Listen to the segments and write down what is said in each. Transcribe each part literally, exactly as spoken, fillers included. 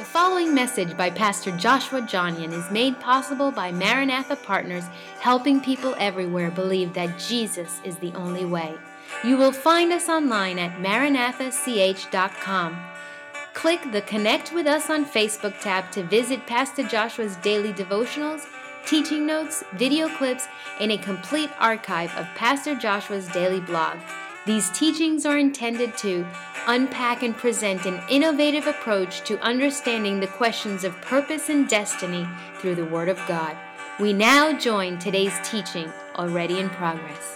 The following message by Pastor Joshua Johnian is made possible by Maranatha Partners, helping people everywhere believe that Jesus is the only way. You will find us online at maranatha c h dot com. Click the Connect with Us on Facebook tab to visit Pastor Joshua's daily devotionals, teaching notes, video clips, and a complete archive of Pastor Joshua's daily blog. These teachings are intended to unpack and present an innovative approach to understanding the questions of purpose and destiny through the Word of God. We now join today's teaching, already in progress.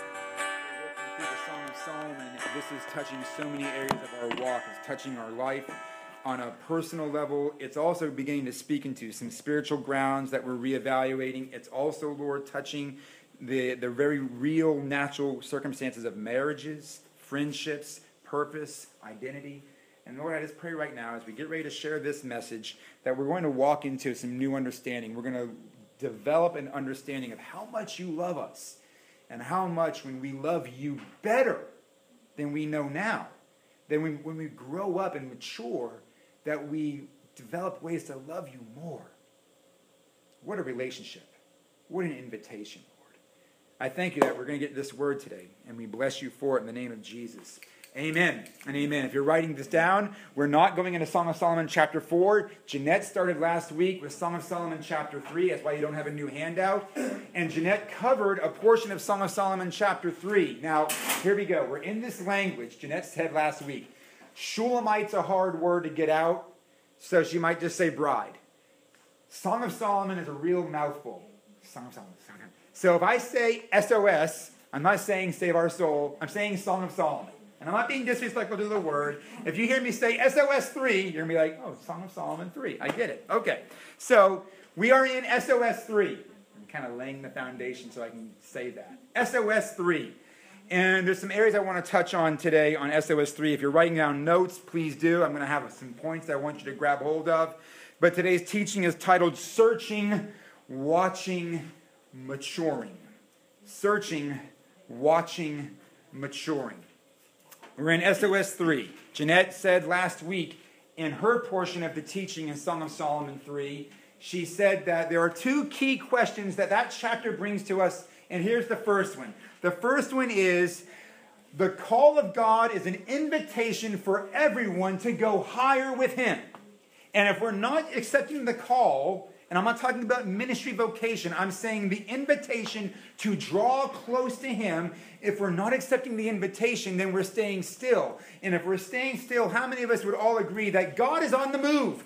We're working through the Song of Solomon. This is touching so many areas of our walk. It's touching our life on a personal level. It's also beginning to speak into some spiritual grounds that we're reevaluating. It's also, Lord, touching the, the very real, natural circumstances of marriages, friendships, purpose, identity. And Lord, I just pray right now as we get ready to share this message that we're going to walk into some new understanding. We're going to develop an understanding of how much you love us and how much when we love you better than we know now, then when, when we grow up and mature, that we develop ways to love you more. What a relationship. What an invitation, Lord. I thank you that we're going to get this word today, and we bless you for it in the name of Jesus. Amen and amen. If you're writing this down, we're not going into Song of Solomon chapter four. Jeanette started last week with Song of Solomon chapter three. That's why you don't have a new handout. And Jeanette covered a portion of Song of Solomon chapter three. Now, here we go. We're in this language. Jeanette said last week, Shulamite's a hard word to get out, so she might just say bride. Song of Solomon is a real mouthful. Song of Solomon. So if I say S O S, I'm not saying save our soul. I'm saying Song of Solomon. And I'm not being disrespectful to the word. If you hear me say S O S three, you're going to be like, oh, Song of Solomon three. I get it. Okay. So we are in S O S three. I'm kind of laying the foundation so I can say that. S O S three. And there's some areas I want to touch on today on S O S three. If you're writing down notes, please do. I'm going to have some points that I want you to grab hold of. But today's teaching is titled Searching, Watching, Maturing. Searching, Watching, Maturing. We're in S O S three. Jeanette said last week in her portion of the teaching in Song of Solomon three, she said that there are two key questions that that chapter brings to us. And here's the first one. The first one is, the call of God is an invitation for everyone to go higher with Him. And if we're not accepting the call, and I'm not talking about ministry vocation, I'm saying the invitation to draw close to Him, if we're not accepting the invitation, then we're staying still. And if we're staying still, how many of us would all agree that God is on the move?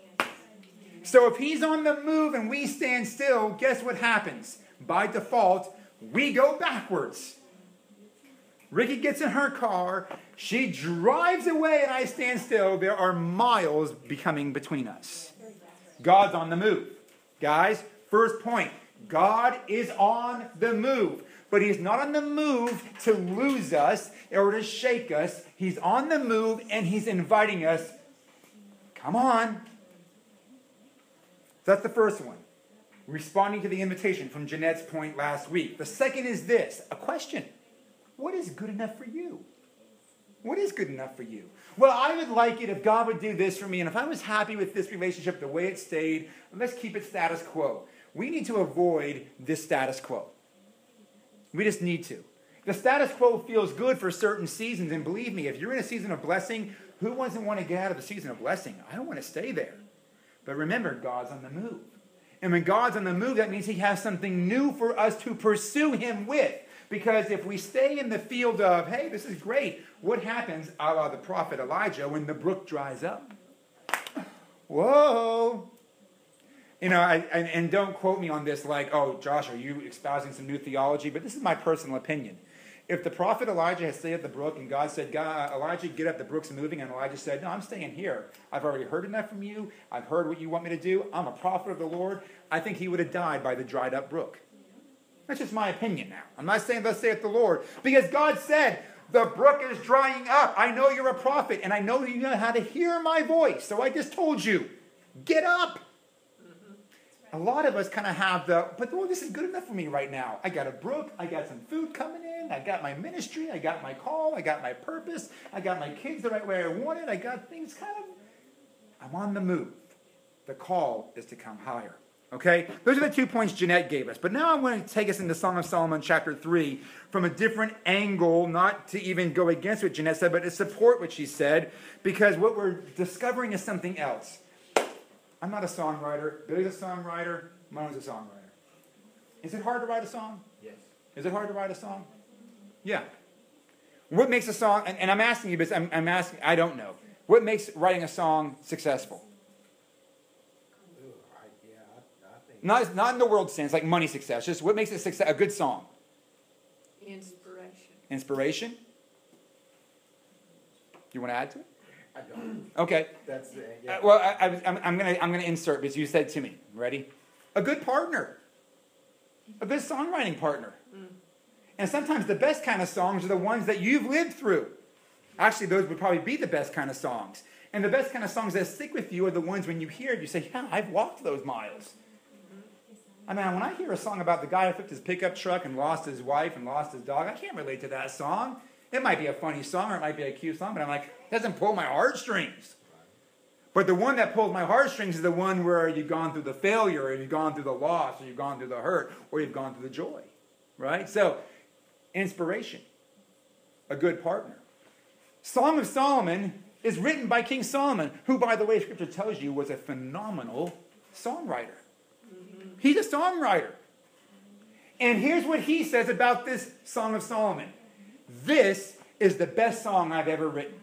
So if He's on the move and we stand still, guess what happens? By default, we go backwards. Ricky gets in her car, she drives away, and I stand still. There are miles becoming between us. God's on the move. Guys, first point, God is on the move. But He's not on the move to lose us or to shake us. He's on the move and He's inviting us. Come on. That's the first one. Responding to the invitation from Jeanette's point last week. The second is this, a question. What is good enough for you? What is good enough for you? Well, I would like it if God would do this for me, and if I was happy with this relationship the way it stayed, let's keep it status quo. We need to avoid this status quo. We just need to. The status quo feels good for certain seasons, and believe me, if you're in a season of blessing, who doesn't want to get out of the season of blessing? I don't want to stay there. But remember, God's on the move. And when God's on the move, that means He has something new for us to pursue Him with. Because if we stay in the field of, hey, this is great, what happens, a la the prophet Elijah, when the brook dries up? Whoa! You know, I, and, and don't quote me on this like, oh, Josh, are you espousing some new theology? But this is my personal opinion. If the prophet Elijah had stayed at the brook and God said, God, Elijah, get up, the brook's moving, and Elijah said, no, I'm staying here. I've already heard enough from you. I've heard what you want me to do. I'm a prophet of the Lord. I think he would have died by the dried up brook. That's just my opinion now. I'm not saying thus saith the Lord. Because God said, the brook is drying up. I know you're a prophet, and I know you know how to hear my voice. So I just told you, get up. A lot of us kind of have the, but Lord, this is good enough for me right now. I got a brook. I got some food coming in. I got my ministry. I got my call. I got my purpose. I got my kids the right way I wanted. I got things kind of, I'm on the move. The call is to come higher. Okay? Those are the two points Jeanette gave us. But now I want to take us into Song of Solomon chapter three from a different angle, not to even go against what Jeanette said, but to support what she said, because what we're discovering is something else. I'm not a songwriter. Billy's a songwriter. Mona's a songwriter. Is it hard to write a song? Yes. Is it hard to write a song? Yeah. What makes a song, and, and I'm asking you, because I'm, I'm asking, I don't know. What makes writing a song successful? Not, not in the world sense, like money success. Just what makes it success, a good song? Inspiration. Inspiration? You want to add to it? I don't. Okay. That's the, yeah. Uh, well, I, I, I'm, I'm going to I'm gonna insert because you said to me. Ready? A good partner. A good songwriting partner. Mm. And sometimes the best kind of songs are the ones that you've lived through. Actually, those would probably be the best kind of songs. And the best kind of songs that stick with you are the ones when you hear it, you say, yeah, I've walked those miles. I mean, when I hear a song about the guy who flipped his pickup truck and lost his wife and lost his dog, I can't relate to that song. It might be a funny song or it might be a cute song, but I'm like, it doesn't pull my heartstrings. But the one that pulls my heartstrings is the one where you've gone through the failure, or you've gone through the loss, or you've gone through the hurt, or you've gone through the joy. Right? So, inspiration. A good partner. Song of Solomon is written by King Solomon, who, by the way, Scripture tells you, was a phenomenal songwriter. He's a songwriter. And here's what he says about this Song of Solomon. This is the best song I've ever written.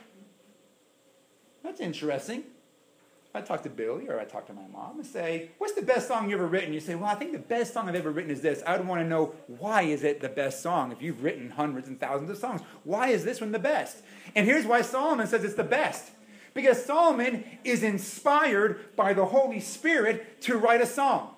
That's interesting. I talk to Billy or I talk to my mom and say, what's the best song you've ever written? You say, well, I think the best song I've ever written is this. I would want to know, why is it the best song? If you've written hundreds and thousands of songs, why is this one the best? And here's why Solomon says it's the best. Because Solomon is inspired by the Holy Spirit to write a song.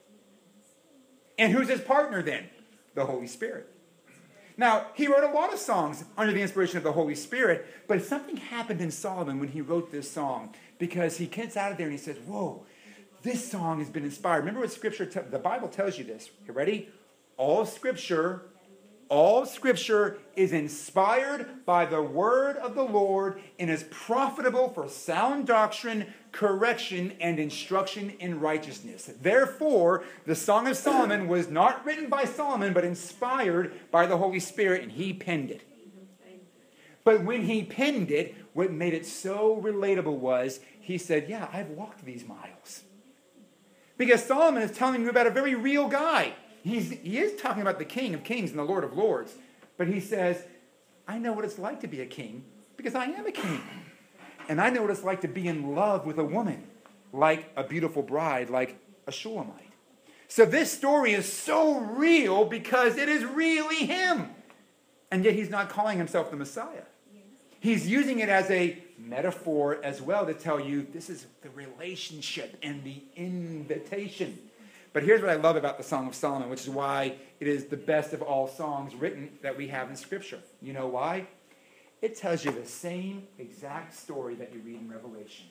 And who's his partner then? The Holy Spirit. Now, he wrote a lot of songs under the inspiration of the Holy Spirit, but something happened in Solomon when he wrote this song, because he gets out of there and he says, whoa, this song has been inspired. Remember what Scripture, te- the Bible tells you this. You ready? All Scripture, all Scripture is inspired by the word of the Lord and is profitable for sound doctrine, correction, and instruction in righteousness. Therefore, the Song of Solomon was not written by Solomon, but inspired by the Holy Spirit, and he penned it. But when he penned it, what made it so relatable was, he said, yeah, I've walked these miles. Because Solomon is telling you about a very real guy. He's, he is talking about the King of Kings and the Lord of Lords. But he says, I know what it's like to be a king, because I am a king. And I know what it's like to be in love with a woman, like a beautiful bride, like a Shulamite. So this story is so real because it is really him. And yet he's not calling himself the Messiah. He's using it as a metaphor as well to tell you this is the relationship and the invitation. But here's what I love about the Song of Solomon, which is why it is the best of all songs written that we have in Scripture. You know why? It tells you the same exact story that you read in Revelation.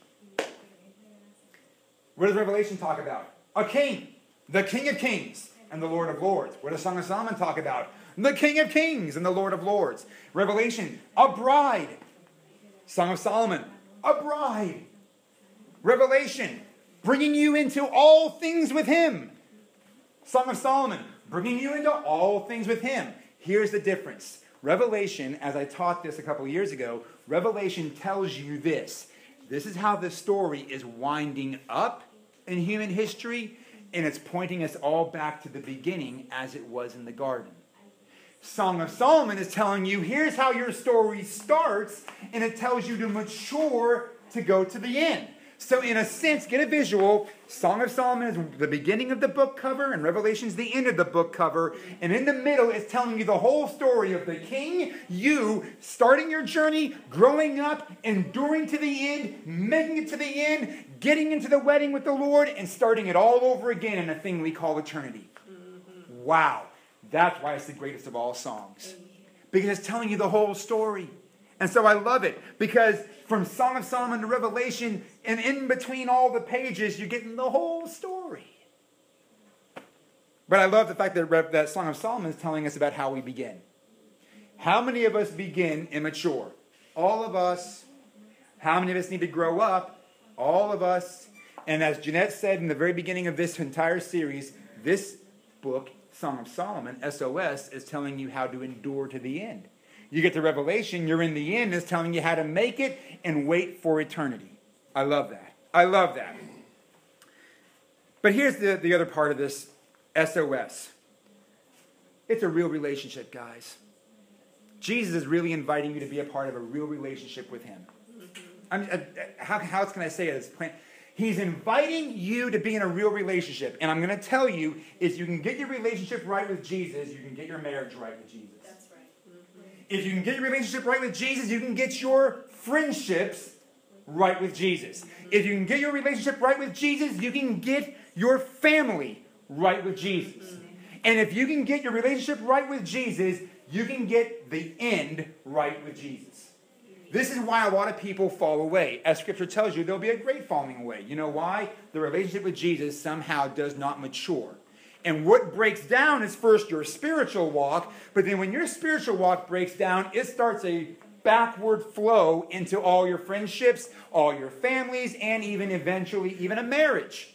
What does Revelation talk about? A king, the King of Kings and the Lord of Lords. What does Song of Solomon talk about? The King of Kings and the Lord of Lords. Revelation, a bride. Song of Solomon, a bride. Revelation, bringing you into all things with him. Song of Solomon, bringing you into all things with him. Here's the difference. Revelation, as I taught this a couple of years ago, Revelation tells you this. This is how the story is winding up in human history, and it's pointing us all back to the beginning as it was in the garden. Song of Solomon is telling you, here's how your story starts, and it tells you to mature to go to the end. So in a sense, get a visual. Song of Solomon is the beginning of the book cover, and Revelation is the end of the book cover. And in the middle, it's telling you the whole story of the king, you starting your journey, growing up, enduring to the end, making it to the end, getting into the wedding with the Lord, and starting it all over again in a thing we call eternity. Mm-hmm. Wow. That's why it's the greatest of all songs. Because it's telling you the whole story. And so I love it. Because from Song of Solomon to Revelation, and in between all the pages, you're getting the whole story. But I love the fact that that Song of Solomon is telling us about how we begin. How many of us begin immature? All of us. How many of us need to grow up? All of us. And as Jeanette said in the very beginning of this entire series, this book, Song of Solomon, S O S, is telling you how to endure to the end. You get to Revelation, you're in the end, it's telling you how to make it and wait for eternity. I love that. I love that. But here's the, the other part of this S O S. It's a real relationship, guys. Jesus is really inviting you to be a part of a real relationship with him. I mean, uh, how, how else can I say it? It's plain. He's inviting you to be in a real relationship. And I'm going to tell you, if you can get your relationship right with Jesus, you can get your marriage right with Jesus. That's right. Mm-hmm. If you can get your relationship right with Jesus, you can get your friendships right with Jesus. Mm-hmm. If you can get your relationship right with Jesus, you can get your family right with Jesus. Mm-hmm. And if you can get your relationship right with Jesus, you can get the end right with Jesus. This is why a lot of people fall away. As Scripture tells you, there'll be a great falling away. You know why? The relationship with Jesus somehow does not mature. And what breaks down is first your spiritual walk, but then when your spiritual walk breaks down, it starts a backward flow into all your friendships, all your families, and even eventually even a marriage.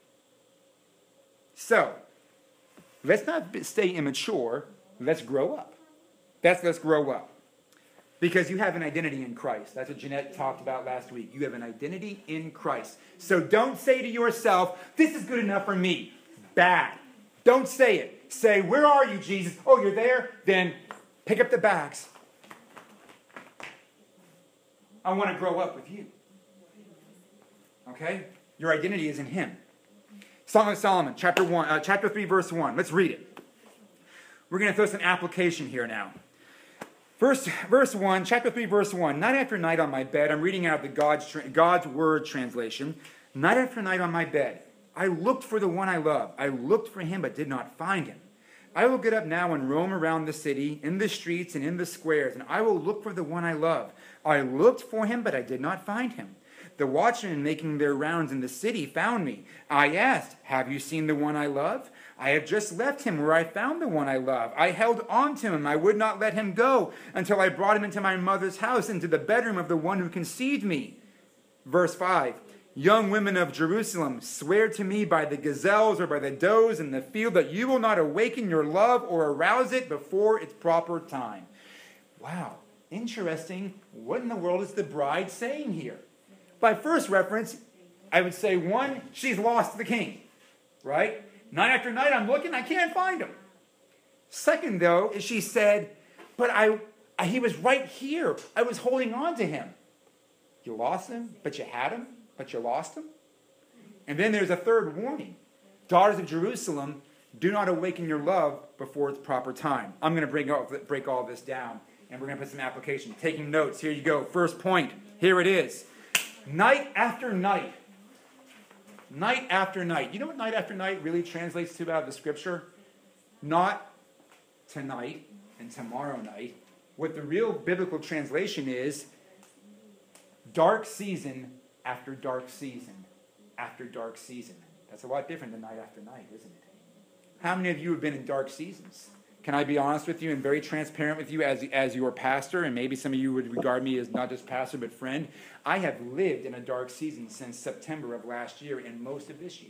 So, let's not stay immature. Let's grow up. That's let's grow up. Because you have an identity in Christ. That's what Jeanette talked about last week. You have an identity in Christ. So don't say to yourself, this is good enough for me. Bad. Don't say it. Say, where are you, Jesus? Oh, you're there? Then pick up the bags. I want to grow up with you. Okay? Your identity is in him. Song of Solomon, chapter one, uh, chapter three, verse one. Let's read it. We're going to throw some application here now. Verse, verse one, chapter three, verse one. Night after night on my bed, I'm reading out of the God's, God's Word translation. Night after night on my bed, I looked for the one I love. I looked for him, but did not find him. I will get up now and roam around the city, in the streets and in the squares, and I will look for the one I love. I looked for him, but I did not find him. The watchmen making their rounds in the city found me. I asked, have you seen the one I love? I have just left him where I found the one I love. I held on to him. I would not let him go until I brought him into my mother's house, into the bedroom of the one who conceived me. Verse five. Young women of Jerusalem, swear to me by the gazelles or by the does in the field that you will not awaken your love or arouse it before its proper time. Wow, interesting. What in the world is the bride saying here? By first reference, I would say, one, she's lost the king, right? Night after night, I'm looking, I can't find him. Second, though, is she said, but I, I, he was right here. I was holding on to him. You lost him, but you had him, but you lost him. And then there's a third warning. Daughters of Jerusalem, do not awaken your love before its proper time. I'm going to break all, break all this down, and we're going to put some application. Taking notes, here you go. First point, here it is. Night after night. Night after night. You know what night after night really translates to out of the scripture? Not tonight and tomorrow night. What the real biblical translation is, dark season after dark season after dark season. That's a lot different than night after night, isn't it? How many of you have been in dark seasons? Can I be honest with you and very transparent with you as, as your pastor, and maybe some of you would regard me as not just pastor but friend? I have lived in a dark season since September of last year and most of this year.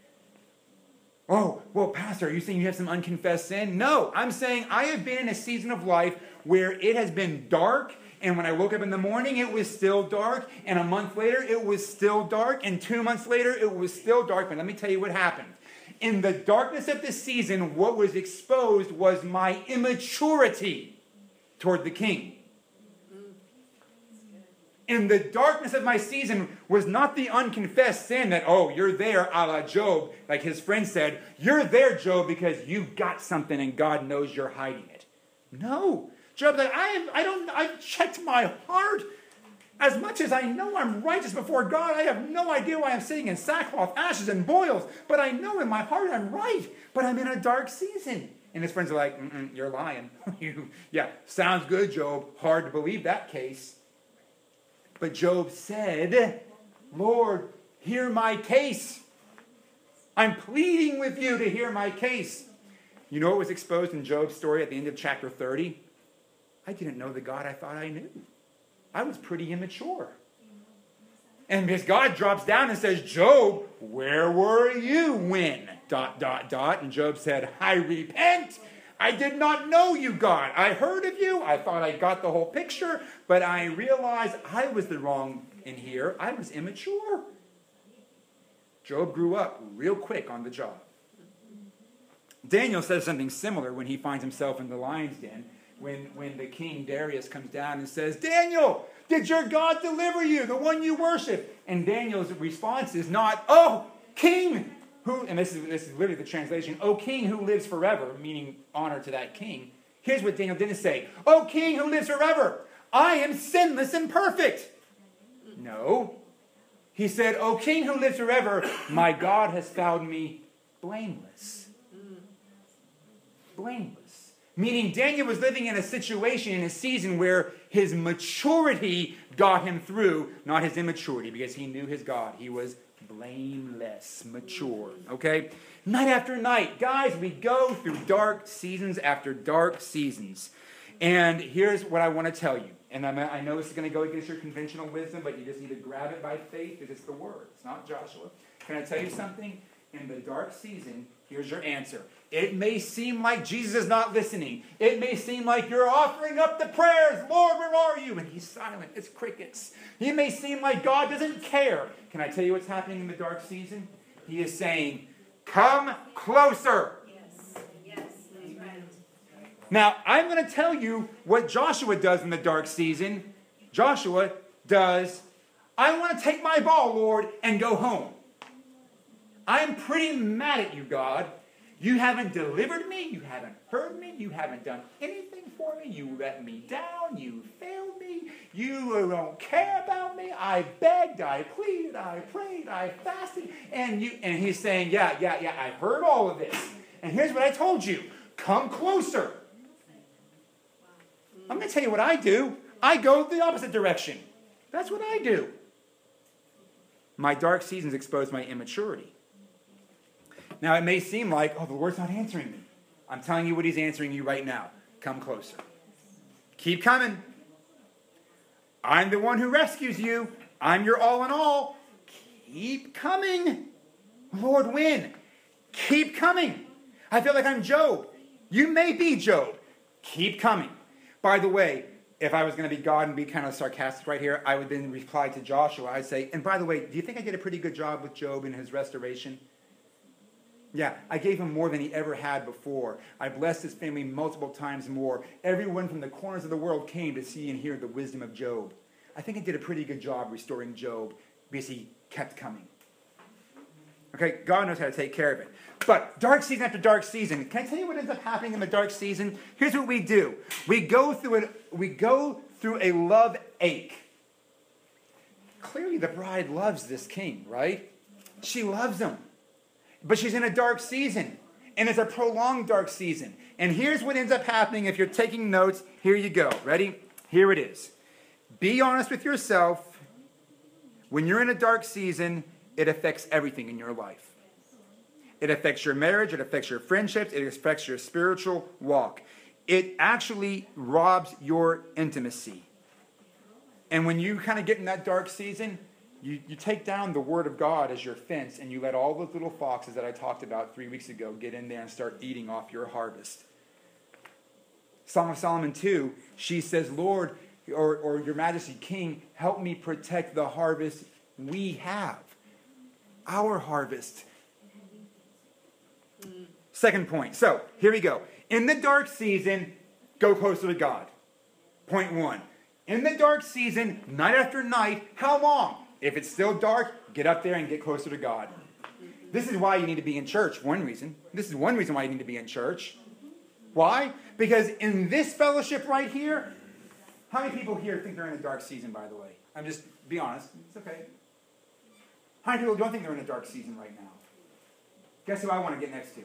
Oh, well, pastor, are you saying you have some unconfessed sin? No, I'm saying I have been in a season of life where it has been dark, and when I woke up in the morning, it was still dark, and a month later, it was still dark, and two months later, it was still dark. But let me tell you what happened. In the darkness of the season, what was exposed was my immaturity toward the king. In the darkness of my season was not the unconfessed sin that, oh, you're there, a la Job, like his friend said, you're there, Job, because you got something and God knows you're hiding it. No. Job's like, I, am, I don't, I've checked my heart. As much as I know I'm righteous before God, I have no idea why I'm sitting in sackcloth, ashes, and boils. But I know in my heart I'm right. But I'm in a dark season. And his friends are like, mm-mm, you're lying. you, yeah, sounds good, Job. Hard to believe that case. But Job said, Lord, hear my case. I'm pleading with you to hear my case. You know what was exposed in Job's story at the end of chapter thirty? I didn't know the God I thought I knew. I was pretty immature. And because God drops down and says, Job, where were you when? Dot, dot, dot. And Job said, I repent. I did not know you, God. I heard of you. I thought I got the whole picture. But I realized I was the wrong in here. I was immature. Job grew up real quick on the job. Daniel says something similar when he finds himself in the lion's den. When, when the king Darius comes down and says, Daniel, did your God deliver you, the one you worship? And Daniel's response is not, oh, king, who, and this is, this is literally the translation, oh, king who lives forever, meaning honor to that king. Here's what Daniel didn't say, oh, king who lives forever, I am sinless and perfect. No. He said, oh, king who lives forever, my God has found me blameless. Blameless. Meaning Daniel was living in a situation, in a season where his maturity got him through, not his immaturity, because he knew his God. He was blameless, mature. Okay? Night after night. Guys, we go through dark seasons after dark seasons. And here's what I want to tell you. And I'm, I know this is going to go against your conventional wisdom, but you just need to grab it by faith because it's the word. It's not Joshua. Can I tell you something? In the dark season, here's your answer. It may seem like Jesus is not listening. It may seem like you're offering up the prayers. Lord, where are you? And he's silent. It's crickets. It may seem like God doesn't care. Can I tell you what's happening in the dark season? He is saying, come closer. Yes, yes, that's right. Now, I'm going to tell you what Joshua does in the dark season. Joshua does, I want to take my ball, Lord, and go home. I'm pretty mad at you, God. You haven't delivered me. You haven't heard me. You haven't done anything for me. You let me down. You failed me. You don't care about me. I begged. I pleaded. I prayed. I fasted. And you. And he's saying, yeah, yeah, yeah, I heard all of this. And here's what I told you. Come closer. I'm going to tell you what I do. I go the opposite direction. That's what I do. My dark seasons expose my immaturity. Now, it may seem like, oh, the Lord's not answering me. I'm telling you what he's answering you right now. Come closer. Keep coming. I'm the one who rescues you. I'm your all in all. Keep coming. Lord, when? Keep coming. I feel like I'm Job. You may be Job. Keep coming. By the way, if I was going to be God and be kind of sarcastic right here, I would then reply to Joshua. I'd say, and by the way, do you think I did a pretty good job with Job in his restoration? Yeah, I gave him more than he ever had before. I blessed his family multiple times more. Everyone from the corners of the world came to see and hear the wisdom of Job. I think I did a pretty good job restoring Job because he kept coming. Okay, God knows how to take care of it. But dark season after dark season, can I tell you what ends up happening in the dark season? Here's what we do. We go through it. We go through a love ache. Clearly the bride loves this king, right? She loves him. But she's in a dark season, and it's a prolonged dark season. And here's what ends up happening if you're taking notes. Here you go. Ready? Here it is. Be honest with yourself. When you're in a dark season, it affects everything in your life. It affects your marriage. It affects your friendships. It affects your spiritual walk. It actually robs your intimacy. And when you kind of get in that dark season, You, you take down the word of God as your fence, and you let all those little foxes that I talked about three weeks ago get in there and start eating off your harvest. Song of Solomon two, she says, Lord, or, or your majesty, king, help me protect the harvest we have. Our harvest. Second point. So, here we go. In the dark season, go closer to God. Point one. In the dark season, night after night, how long? If it's still dark, get up there and get closer to God. This is why you need to be in church, one reason. This is one reason why you need to be in church. Why? Because in this fellowship right here, how many people here think they're in a dark season, by the way? I'm just, be honest. It's okay. How many people don't think they're in a dark season right now? Guess who I want to get next to?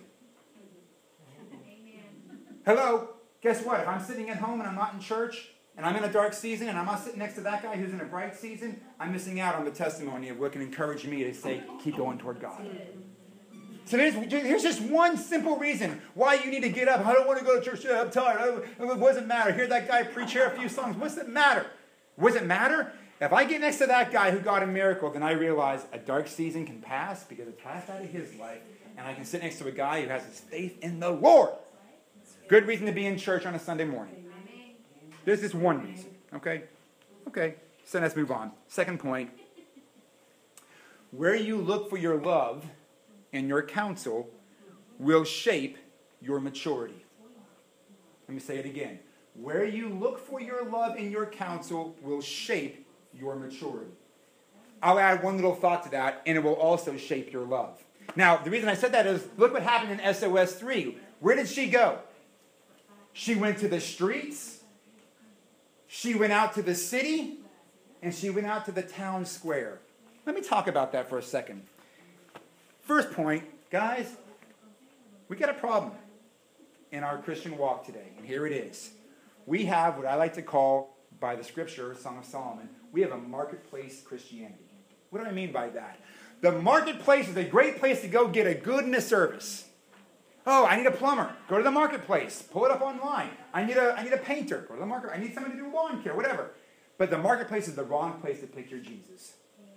Hello? Guess what? If I'm sitting at home and I'm not in church, and I'm in a dark season, and I'm not sitting next to that guy who's in a bright season, I'm missing out on the testimony of what can encourage me to say, keep going toward God. So here's, here's just one simple reason why you need to get up. I don't want to go to church. I'm tired. It doesn't matter. Hear that guy preach here a few songs. What's it matter? What does it matter? If I get next to that guy who got a miracle, then I realize a dark season can pass because it passed out of his life, and I can sit next to a guy who has his faith in the Lord. Good reason to be in church on a Sunday morning. There's this one reason, okay? Okay, so let's move on. Second point. Where you look for your love and your counsel will shape your maturity. Let me say it again. Where you look for your love and your counsel will shape your maturity. I'll add one little thought to that, and it will also shape your love. Now, the reason I said that is, look what happened in S O S three. Where did she go? She went to the streets, she went out to the city, and she went out to the town square. Let me talk about that for a second. First point, guys, we got a problem in our Christian walk today, and here it is. We have what I like to call, by the scripture, Song of Solomon, we have a marketplace Christianity. What do I mean by that? The marketplace is a great place to go get a good and a service. Oh, I need a plumber. Go to the marketplace. Pull it up online. I need a, I need a painter. Go to the market. I need someone to do lawn care, whatever. But the marketplace is the wrong place to picture Jesus.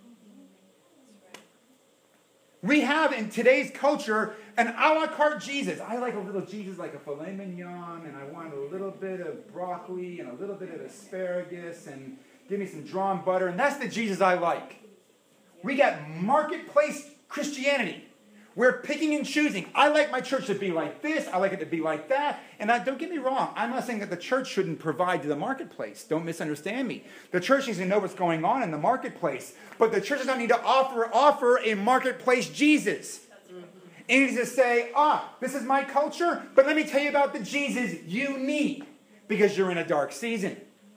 We have in today's culture an a la carte Jesus. I like a little Jesus like a filet mignon, and I want a little bit of broccoli and a little bit of asparagus, and give me some drawn butter, and that's the Jesus I like. We got marketplace Christianity. We're picking and choosing. I like my church to be like this. I like it to be like that. And I, don't get me wrong. I'm not saying that the church shouldn't provide to the marketplace. Don't misunderstand me. The church needs to know what's going on in the marketplace. But the church does not need to offer, offer a marketplace Jesus. It needs to say, ah, this is my culture, but let me tell you about the Jesus you need because you're in a dark season.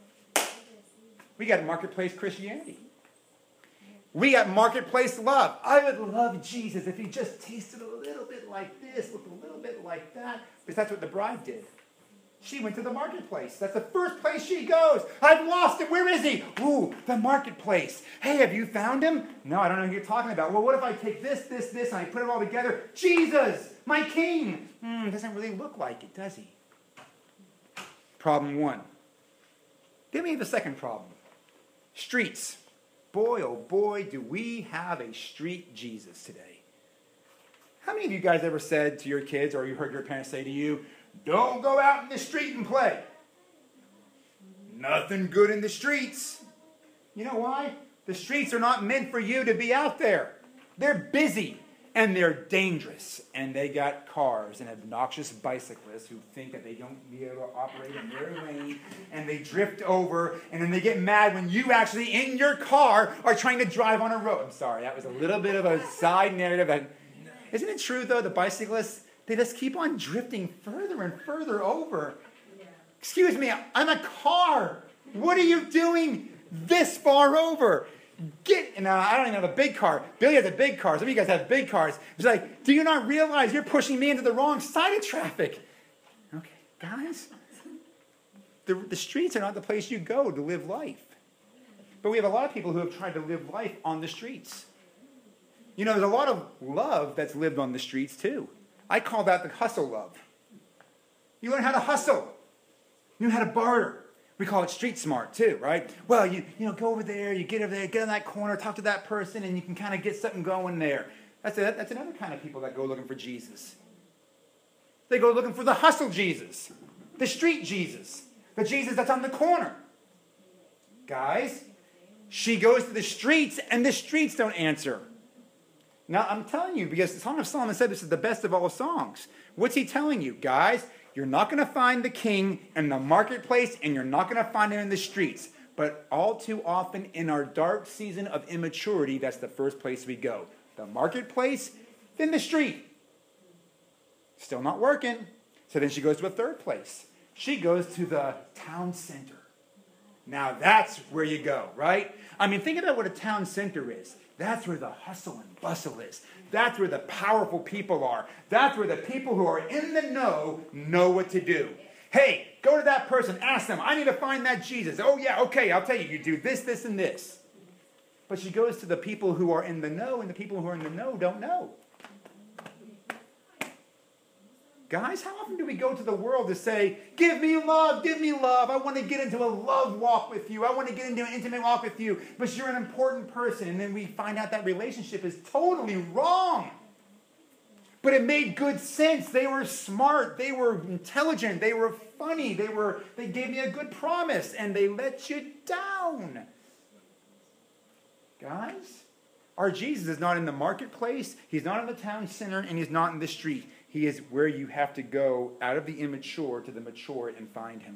We got marketplace Christianity. We got marketplace love. I would love Jesus if he just tasted a little bit like this, looked a little bit like that. Because that's what the bride did. She went to the marketplace. That's the first place she goes. I've lost him. Where is he? Ooh, the marketplace. Hey, have you found him? No, I don't know who you're talking about. Well, what if I take this, this, this, and I put it all together? Jesus, my king. Hmm, doesn't really look like it, does he? Problem one. Then we have a second problem. Streets. Boy, oh boy, do we have a street Jesus today. How many of you guys ever said to your kids, or you heard your parents say to you, don't go out in the street and play? Nothing good in the streets. You know why? The streets are not meant for you to be out there. They're busy, and they're dangerous, and they got cars and obnoxious bicyclists who think that they don't be able to operate in their lane, and they drift over, and then they get mad when you actually, in your car, are trying to drive on a road. I'm sorry, that was a little bit of a side narrative. And isn't it true, though, the bicyclists, they just keep on drifting further and further over? Excuse me, I'm a car. What are you doing this far over? Get, now, I don't even have a big car. Billy has a big car. Some of you guys have big cars. It's like, do you not realize you're pushing me into the wrong side of traffic? Okay, guys, the, the streets are not the place you go to live life. But we have a lot of people who have tried to live life on the streets. You know, there's a lot of love that's lived on the streets, too. I call that the hustle love. You learn how to hustle. You learn how to barter. We call it street smart too, right? Well, you you know, go over there, you get over there, get in that corner, talk to that person, and you can kind of get something going there. That's a, that's another kind of people that go looking for Jesus. They go looking for the hustle Jesus, the street Jesus, the Jesus that's on the corner. Guys, she goes to the streets, and the streets don't answer. Now, I'm telling you, because the Song of Solomon said this is the best of all songs. What's he telling you? Guys, you're not going to find the king in the marketplace, and you're not going to find him in the streets. But all too often in our dark season of immaturity, that's the first place we go. The marketplace, then the street. Still not working. So then she goes to a third place. She goes to the town center. Now that's where you go, right? I mean, think about what a town center is. That's where the hustle and bustle is. That's where the powerful people are. That's where the people who are in the know know what to do. Hey, go to that person, ask them, I need to find that Jesus. Oh yeah, okay, I'll tell you, you do this, this, and this. But she goes to the people who are in the know, and the people who are in the know don't know. Guys, how often do we go to the world to say, give me love, give me love. I want to get into a love walk with you. I want to get into an intimate walk with you. But you're an important person. And then we find out that relationship is totally wrong. But it made good sense. They were smart. They were intelligent. They were funny. They were. They gave me a good promise. And they let you down. Guys, our Jesus is not in the marketplace. He's not in the town center. And he's not in the street. He is where you have to go out of the immature to the mature and find him.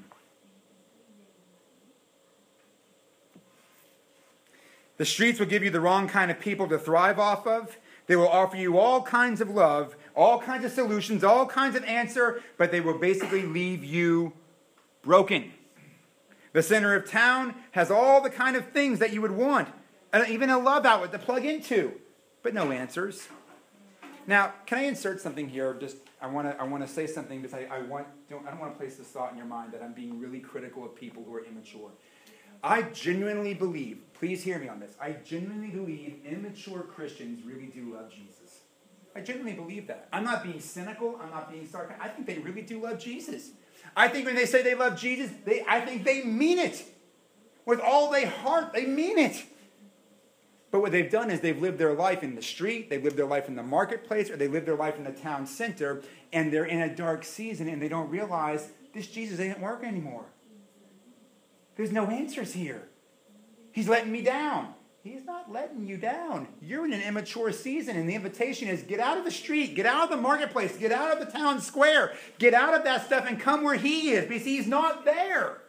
The streets will give you the wrong kind of people to thrive off of. They will offer you all kinds of love, all kinds of solutions, all kinds of answer, but they will basically leave you broken. The center of town has all the kind of things that you would want, even a love outlet to plug into, but no answers. Now, can I insert something here? Just I want to I want to say something because I, I want don't I don't want to place this thought in your mind that I'm being really critical of people who are immature. I genuinely believe, please hear me on this, I genuinely believe immature Christians really do love Jesus. I genuinely believe that. I'm not being cynical. I'm not being sarcastic. I think they really do love Jesus. I think when they say they love Jesus, they I think they mean it. With all their heart, they mean it. But what they've done is they've lived their life in the street, they've lived their life in the marketplace, or they lived their life in the town center, and they're in a dark season, and they don't realize this Jesus ain't working anymore. There's no answers here. He's letting me down. He's not letting you down. You're in an immature season, and the invitation is get out of the street, get out of the marketplace, get out of the town square, get out of that stuff and come where he is, because he's not there.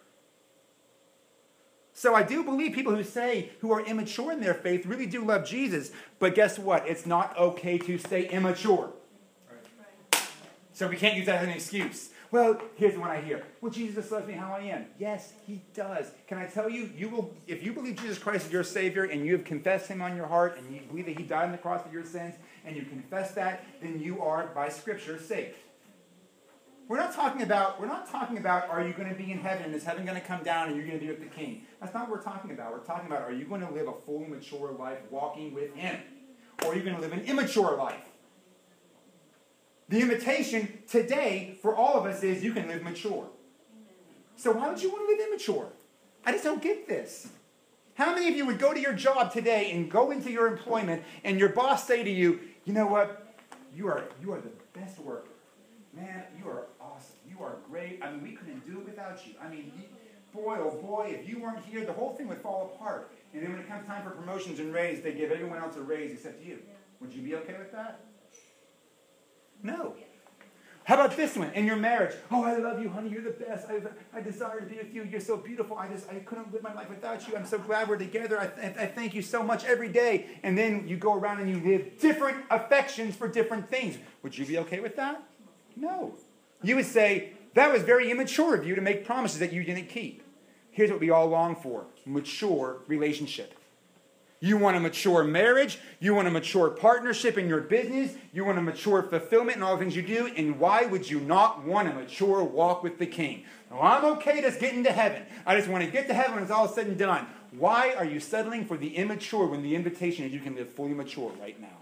So I do believe people who say, who are immature in their faith, really do love Jesus. But guess what? It's not okay to stay immature. Right. So we can't use that as an excuse. Well, here's the one I hear. Well, Jesus loves me how I am. Yes, he does. Can I tell you, you will, if you believe Jesus Christ is your Savior and you have confessed him on your heart and you believe that he died on the cross for your sins and you confess that, then you are, by Scripture, saved. We're not talking about, we're not talking about, are you going to be in heaven? Is heaven going to come down and you're going to be with the King? That's not what we're talking about. We're talking about, are you going to live a fully mature life walking with him? Or are you going to live an immature life? The invitation today for all of us is you can live mature. So why would you want to live immature? I just don't get this. How many of you would go to your job today and go into your employment and your boss say to you, you know what? You are, you are the best worker. Man, you are awesome. You are great. I mean, we couldn't do it without you. I mean, boy, oh boy, if you weren't here, the whole thing would fall apart. And then when it comes time for promotions and raise, they give everyone else a raise except you. Would you be okay with that? No. How about this one? In your marriage. Oh, I love you, honey. You're the best. I, I desire to be with you. You're so beautiful. I just I couldn't live my life without you. I'm so glad we're together. I, th- I thank you so much every day. And then you go around and you live different affections for different things. Would you be okay with that? No. You would say, that was very immature of you to make promises that you didn't keep. Here's what we all long for. Mature relationship. You want a mature marriage. You want a mature partnership in your business. You want a mature fulfillment in all the things you do. And why would you not want a mature walk with the King? Well, I'm okay just getting to heaven. I just want to get to heaven when it's all said and done. Why are you settling for the immature when the invitation is you can live fully mature right now?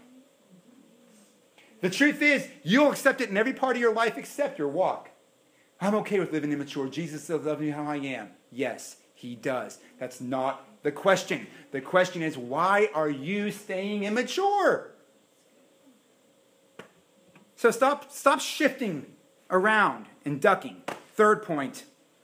The truth is, you'll accept it in every part of your life except your walk. I'm okay with living immature. Jesus still loves me how I am. Yes, he does. That's not the question. The question is, why are you staying immature? So stop, stop shifting around and ducking. Third point.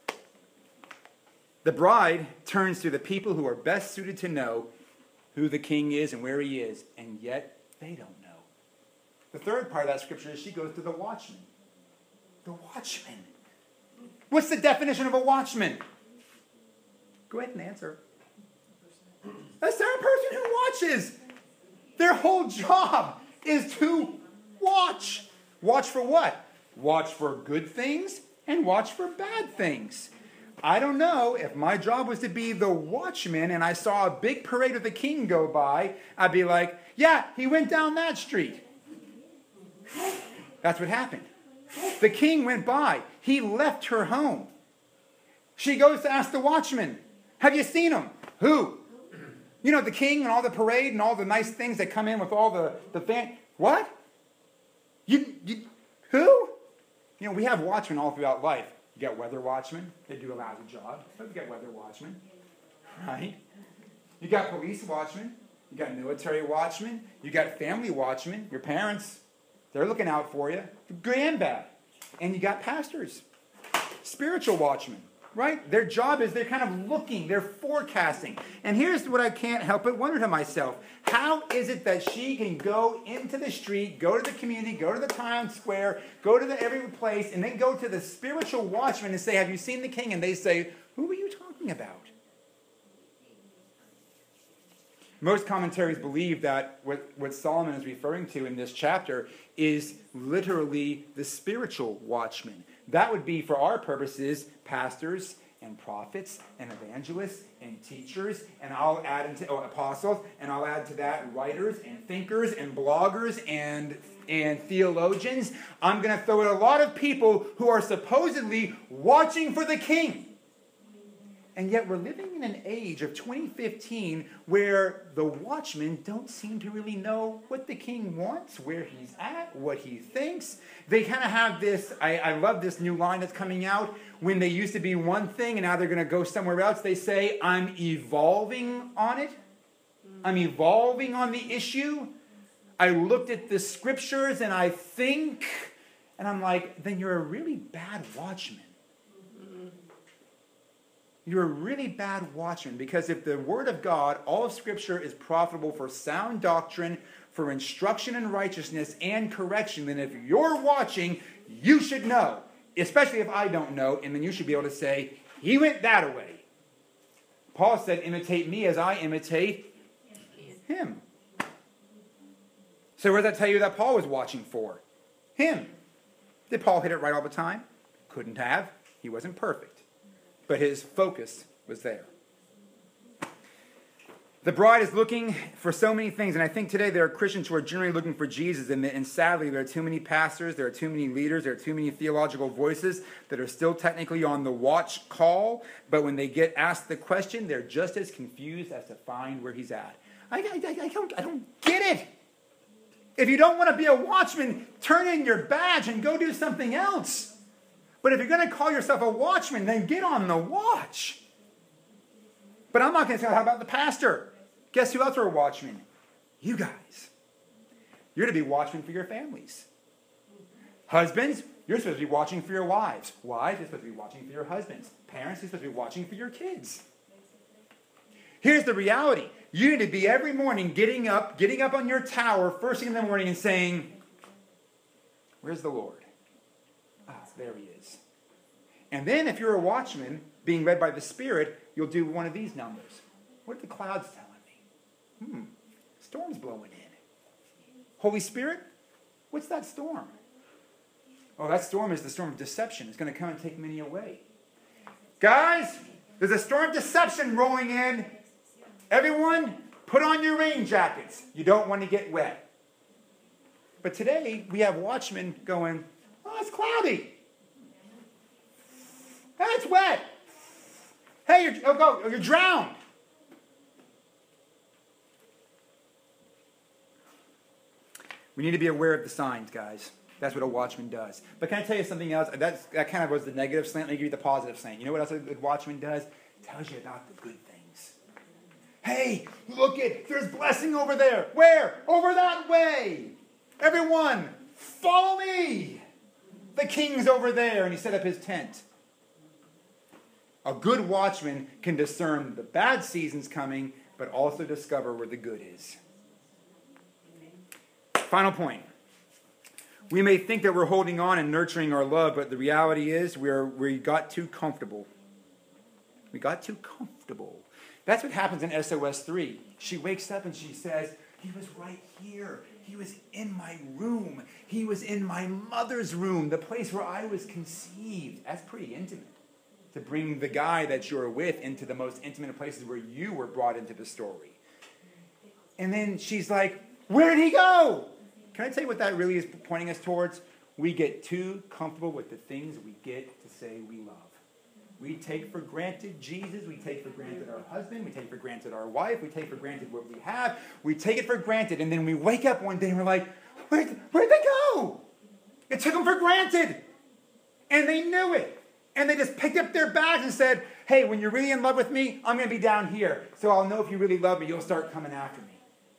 The bride turns to the people who are best suited to know who the King is and where he is, and yet they don't know. The third part of that scripture is she goes to the watchman. The watchman. What's the definition of a watchman? Go ahead and answer. A certain person who watches. Their whole job is to watch. Watch for what? Watch for good things and watch for bad things. I don't know, if my job was to be the watchman and I saw a big parade of the King go by, I'd be like, yeah, he went down that street. That's what happened. The King went by. He left her home. She goes to ask the watchman, have you seen him? Who? You know, the King and all the parade and all the nice things that come in with all the, the fan. What? You, you, who? You know, we have watchmen all throughout life. You got weather watchmen. They do a lousy job. But you got weather watchmen. Right? You got police watchmen. You got military watchmen. You got family watchmen. Your parents, they're looking out for you. Good and bad. And you got pastors. Spiritual watchmen. Right? Their job is they're kind of looking, they're forecasting. And here's what I can't help but wonder to myself. How is it that she can go into the street, go to the community, go to the town square, go to the every place, and then go to the spiritual watchman and say, have you seen the king? And they say, who are you talking about? Most commentaries believe that what, what Solomon is referring to in this chapter is literally the spiritual watchman. That would be, for our purposes, pastors and prophets and evangelists and teachers, and I'll add into oh, apostles, and I'll add to that writers and thinkers and bloggers and and theologians. I'm going to throw in a lot of people who are supposedly watching for the king. And yet we're living in an age of twenty fifteen where the watchmen don't seem to really know what the king wants, where he's at, what he thinks. They kind of have this, I, I love this new line that's coming out. When they used to be one thing and now they're going to go somewhere else, they say, I'm evolving on it. I'm evolving on the issue. I looked at the scriptures and I think, and I'm like, then you're a really bad watchman. You're a really bad watchman, because if the Word of God, all of Scripture, is profitable for sound doctrine, for instruction in righteousness and correction, then if you're watching, you should know, especially if I don't know, and then you should be able to say, he went that way. Paul said, imitate me as I imitate him. So where does that tell you that Paul was watching for? Him. Did Paul hit it right all the time? Couldn't have. He wasn't perfect. But his focus was there. The bride is looking for so many things, and I think today there are Christians who are generally looking for Jesus, and, and sadly there are too many pastors, there are too many leaders, there are too many theological voices that are still technically on the watch call, but when they get asked the question, they're just as confused as to find where he's at. I, I, I, don't, I don't get it. If you don't want to be a watchman, turn in your badge and go do something else. But if you're going to call yourself a watchman, then get on the watch. But I'm not going to say, how about the pastor? Guess who else are a watchman? You guys. You're to be watchmen for your families. Husbands, you're supposed to be watching for your wives. Wives, you're supposed to be watching for your husbands. Parents, you're supposed to be watching for your kids. Here's the reality. You need to be every morning getting up, getting up on your tower first thing in the morning and saying, where's the Lord? Ah, there he is. And then if you're a watchman being led by the Spirit, you'll do one of these numbers. What are the clouds telling me? Hmm, storm's blowing in. Holy Spirit, what's that storm? Oh, that storm is the storm of deception. It's going to come and take many away. Guys, there's a storm of deception rolling in. Everyone, put on your rain jackets. You don't want to get wet. But today, we have watchmen going, oh, it's cloudy. Hey, it's wet. Hey, you're, oh, go, you're drowned. We need to be aware of the signs, guys. That's what a watchman does. But can I tell you something else? That's, that kind of was the negative slant. Let me give you the positive slant. You know what else a good watchman does? It tells you about the good things. Hey, look it. There's blessing over there. Where? Over that way. Everyone, follow me. The king's over there, and he set up his tent. A good watchman can discern the bad seasons coming, but also discover where the good is. Final point. We may think that we're holding on and nurturing our love, but the reality is we're, we got too comfortable. We got too comfortable. That's what happens in S O S three. She wakes up and she says, he was right here. He was in my room. He was in my mother's room, the place where I was conceived. That's pretty intimate. To bring the guy that you're with into the most intimate places where you were brought into the story. And then she's like, where did he go? Can I tell you what that really is pointing us towards? We get too comfortable with the things we get to say we love. We take for granted Jesus. We take for granted our husband. We take for granted our wife. We take for granted what we have. We take it for granted. And then we wake up one day and we're like, where'd, where'd they go? It took them for granted. And they knew it. And they just picked up their bags and said, hey, when you're really in love with me, I'm going to be down here. So I'll know if you really love me, you'll start coming after me.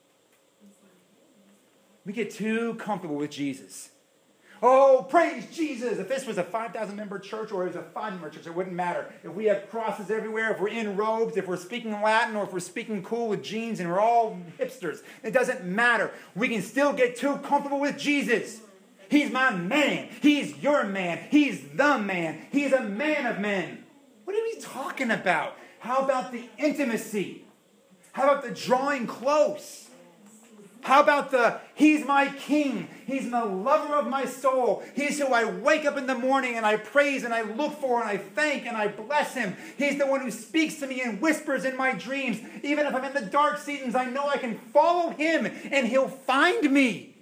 We get too comfortable with Jesus. Oh, praise Jesus. If this was a five thousand member church or it was a five member church, it wouldn't matter. If we have crosses everywhere, if we're in robes, if we're speaking Latin, or if we're speaking cool with jeans and we're all hipsters, it doesn't matter. We can still get too comfortable with Jesus. He's my man. He's your man. He's the man. He's a man of men. What are we talking about? How about the intimacy? How about the drawing close? How about the, he's my king. He's the lover of my soul. He's who I wake up in the morning and I praise and I look for and I thank and I bless him. He's the one who speaks to me and whispers in my dreams. Even if I'm in the dark seasons, I know I can follow him and he'll find me.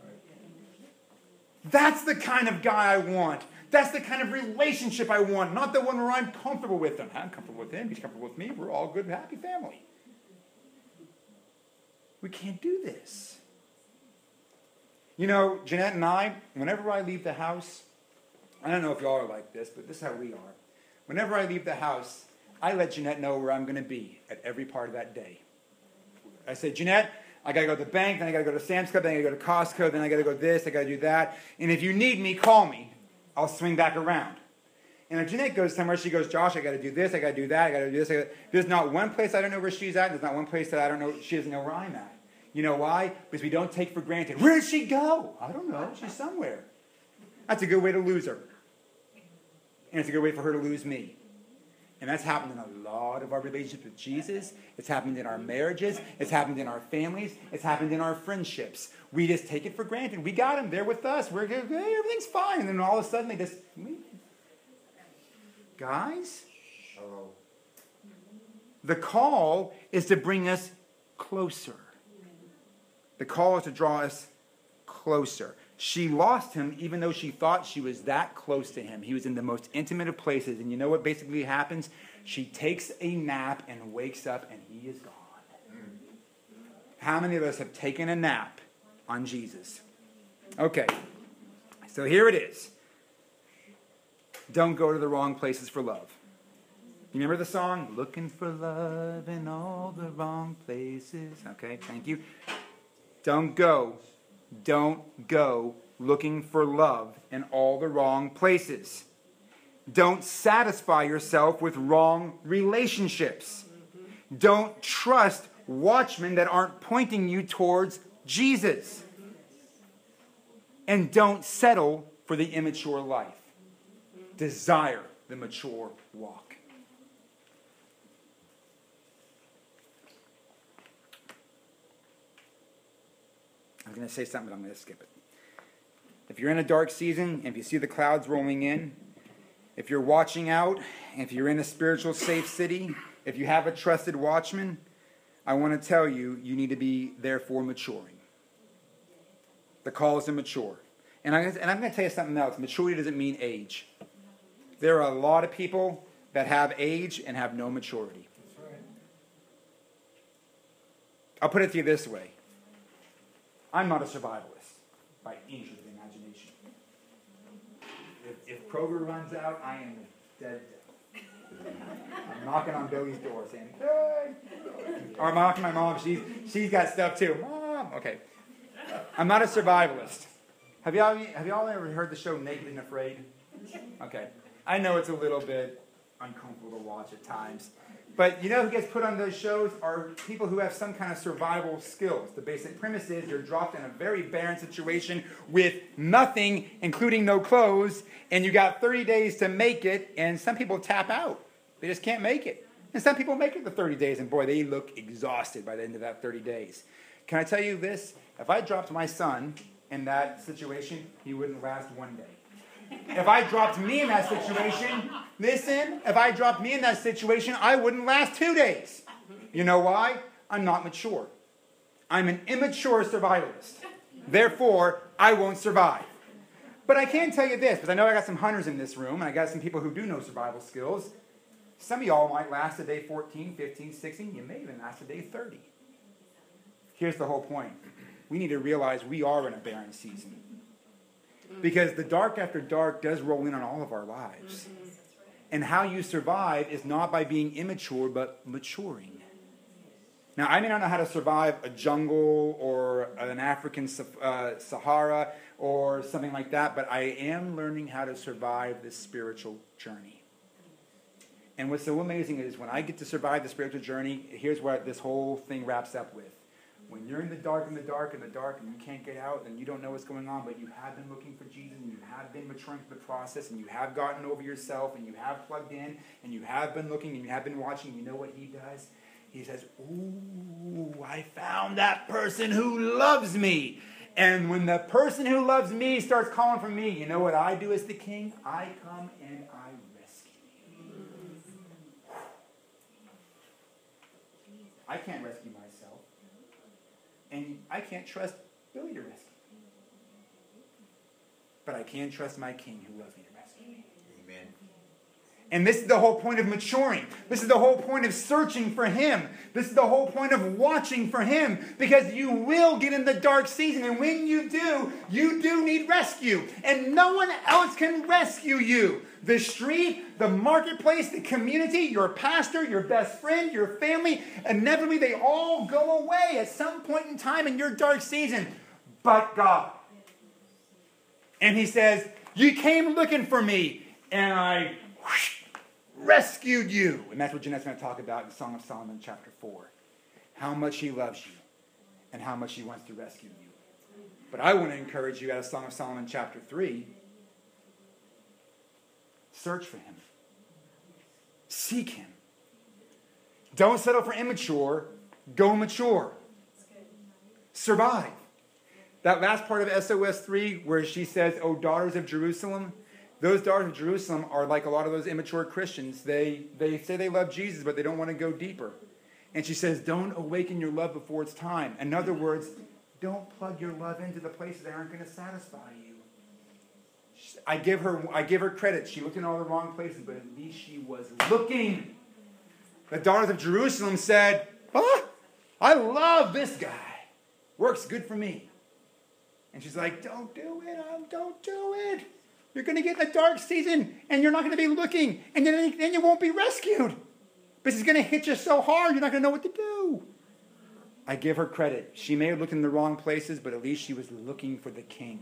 That's the kind of guy I want. That's the kind of relationship I want. Not the one where I'm comfortable with him. I'm comfortable with him. He's comfortable with me. We're all a good, happy family. We can't do this. You know, Jeanette and I, whenever I leave the house, I don't know if y'all are like this, but this is how we are. Whenever I leave the house, I let Jeanette know where I'm going to be at every part of that day. I say, Jeanette, I got to go to the bank, then I got to go to Sam's Club, then I got to go to Costco, then I got to go this, I got to do that. And if you need me, call me. I'll swing back around. And if Jeanette goes somewhere, she goes, Josh, I got to do this, I got to do that, I got to do this. I gotta... There's not one place I don't know where she's at. There's not one place that I don't know, she doesn't know where I'm at. You know why? Because we don't take for granted. Where did she go? I don't know. She's somewhere. That's a good way to lose her. And it's a good way for her to lose me. And that's happened in a lot of our relationships with Jesus. It's happened in our marriages. It's happened in our families. It's happened in our friendships. We just take it for granted. We got him. They're with us. We're good. Hey, everything's fine. And then all of a sudden they just... Guys? Hello. The call is to bring us closer. The call is to draw us closer. She lost him even though she thought she was that close to him. He was in the most intimate of places. And you know what basically happens? She takes a nap and wakes up and he is gone. How many of us have taken a nap on Jesus? Okay, so here it is. Don't go to the wrong places for love. You remember the song? Looking for love in all the wrong places. Okay, thank you. Don't go. Don't go looking for love in all the wrong places. Don't satisfy yourself with wrong relationships. Don't trust watchmen that aren't pointing you towards Jesus. And don't settle for the immature life. Desire the mature walk. I was going to say something, but I'm going to skip it. If you're in a dark season, if you see the clouds rolling in, if you're watching out, if you're in a spiritual safe city, if you have a trusted watchman, I want to tell you, you need to be therefore maturing. The call is to mature. And, I, and I'm going to tell you something else. Maturity doesn't mean age. There are a lot of people that have age and have no maturity. That's right. I'll put it to you this way. I'm not a survivalist by any stretch of the imagination. If, if Kroger runs out, I am dead. I'm knocking on Billy's door saying, hey! Or I'm knocking my mom. She's, she's got stuff too. Mom! Okay. I'm not a survivalist. Have y'all, have y'all ever heard the show Naked and Afraid? Okay. I know it's a little bit uncomfortable to watch at times. But you know who gets put on those shows are people who have some kind of survival skills. The basic premise is you're dropped in a very barren situation with nothing, including no clothes, and you got thirty days to make it, and some people tap out. They just can't make it. And some people make it the thirty days, and boy, they look exhausted by the end of that thirty days. Can I tell you this? If I dropped my son in that situation, he wouldn't last one day. If I dropped me in that situation, listen, if I dropped me in that situation, I wouldn't last two days. You know why? I'm not mature. I'm an immature survivalist. Therefore, I won't survive. But I can tell you this, because I know I got some hunters in this room, and I got some people who do know survival skills. Some of y'all might last a day fourteen, fifteen, sixteen. You may even last a day thirty. Here's the whole point. We need to realize we are in a barren season. Because the dark after dark does roll in on all of our lives. And how you survive is not by being immature, but maturing. Now, I may not know how to survive a jungle or an African uh, Sahara or something like that, but I am learning how to survive this spiritual journey. And what's so amazing is when I get to survive the spiritual journey, here's what this whole thing wraps up with. When you're in the dark, in the dark, in the dark, and you can't get out, and you don't know what's going on, but you have been looking for Jesus, and you have been maturing through the process, and you have gotten over yourself, and you have plugged in, and you have been looking, and you have been watching, you know what he does? He says, ooh, I found that person who loves me. And when the person who loves me starts calling for me, you know what I do as the king? I come and I rescue you. I can't rescue myself. And I can't trust Billy to rescue me. But I can trust my king who loves me to rescue me. Amen. And this is the whole point of maturing. This is the whole point of searching for him. This is the whole point of watching for him. Because you will get in the dark season. And when you do, you do need rescue. And no one else can rescue you. The street, the marketplace, the community, your pastor, your best friend, your family, inevitably they all go away at some point in time in your dark season. But God. And he says, you came looking for me, and I whoosh, rescued you. And that's what Jeanette's going to talk about in Song of Solomon chapter four. How much he loves you and how much he wants to rescue you. But I want to encourage you out of Song of Solomon chapter three. Search for him. Seek him. Don't settle for immature. Go mature. Survive. That last part of S O S three where she says, oh, daughters of Jerusalem. Those daughters of Jerusalem are like a lot of those immature Christians. They, they say they love Jesus, but they don't want to go deeper. And she says, don't awaken your love before it's time. In other words, don't plug your love into the places that aren't going to satisfy you. I give her I give her credit. She looked in all the wrong places, but at least she was looking. The daughters of Jerusalem said, oh, I love this guy. Works good for me. And she's like, don't do it. Um, don't do it. You're going to get in the dark season, and you're not going to be looking, and then, then you won't be rescued. This is going to hit you so hard, you're not going to know what to do. I give her credit. She may have looked in the wrong places, but at least she was looking for the king.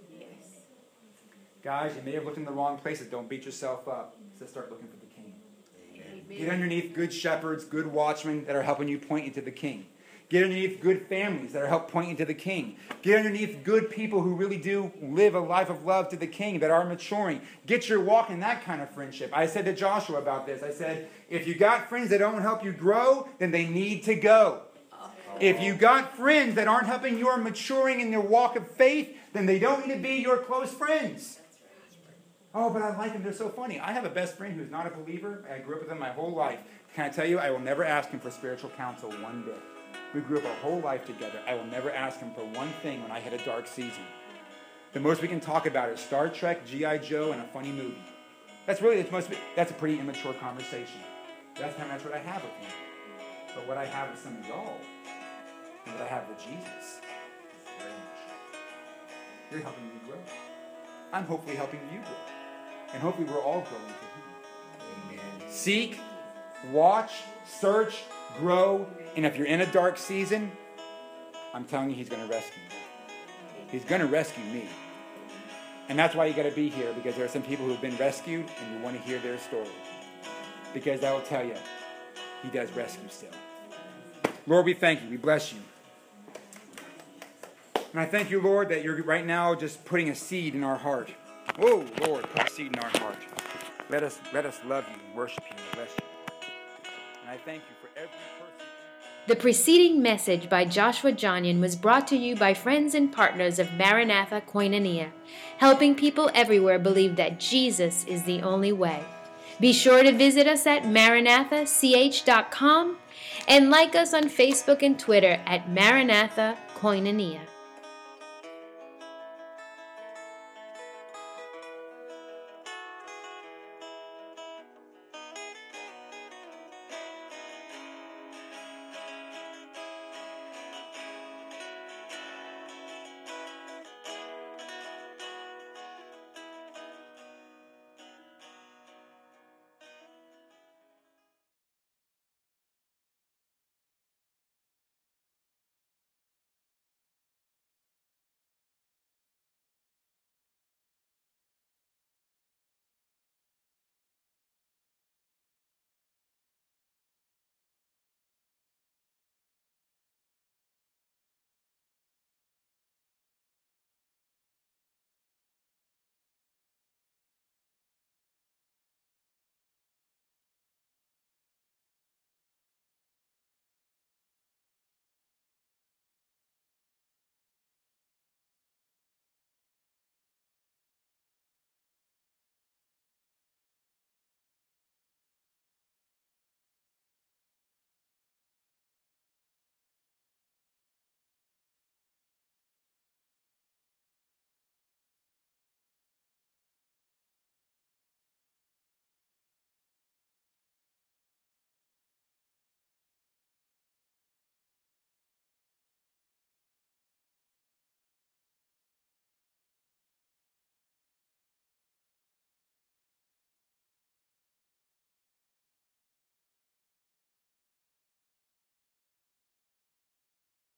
Guys, you may have looked in the wrong places. Don't beat yourself up. Just start looking for the king. Amen. Get underneath good shepherds, good watchmen that are helping you point you to the king. Get underneath good families that are helping point you to the king. Get underneath good people who really do live a life of love to the king, that are maturing. Get your walk in that kind of friendship. I said to Joshua about this, I said, if you got friends that don't help you grow, then they need to go. If you got friends that aren't helping you maturing in your walk of faith, then they don't need to be your close friends. Oh, but I like them. They're so funny. I have a best friend who's not a believer. I grew up with him my whole life. Can I tell you, I will never ask him for spiritual counsel one bit. We grew up our whole life together. I will never ask him for one thing when I hit a dark season. The most we can talk about is Star Trek, G I Joe, and a funny movie. That's really, the most, that's a pretty immature conversation. That's kind of that's what I have with him. But what I have with some of y'all, and what I have with Jesus, is very much. You're helping me grow. I'm hopefully helping you grow. And hopefully we're all growing for him. Amen. Seek, watch, search, grow, and if you're in a dark season, I'm telling you, he's going to rescue you. He's going to rescue me. And that's why you got to be here, because there are some people who have been rescued, and you want to hear their story. Because I will tell you, he does rescue still. Lord, we thank you. We bless you. And I thank you, Lord, that you're right now just putting a seed in our heart. Oh, Lord, put a seed in our heart. Let us, let us love you and worship you and bless you. And I thank you for every person. The preceding message by Joshua Johnian was brought to you by friends and partners of Maranatha Koinonia, helping people everywhere believe that Jesus is the only way. Be sure to visit us at maranatha c h dot com and like us on Facebook and Twitter at Maranatha Koinonia.